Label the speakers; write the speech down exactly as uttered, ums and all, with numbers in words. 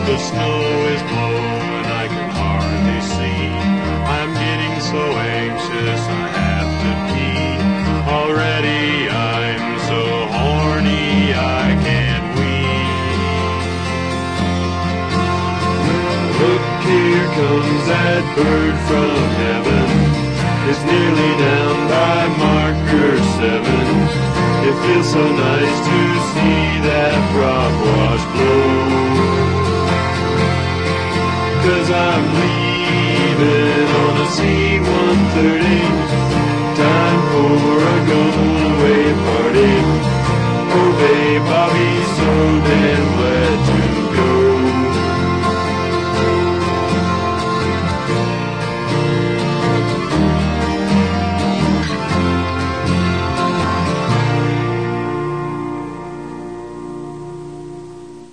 Speaker 1: The snow is blowing, I can hardly see. I'm getting so anxious, I have to pee. Already I'm so horny, I can't wee. Look, here comes that bird from heaven. It's nearly down by marker seven. It feels so nice to see that frog wash blow. Cause I'm leaving on a C one thirty. Time for a going away party. Oh babe, I'll be so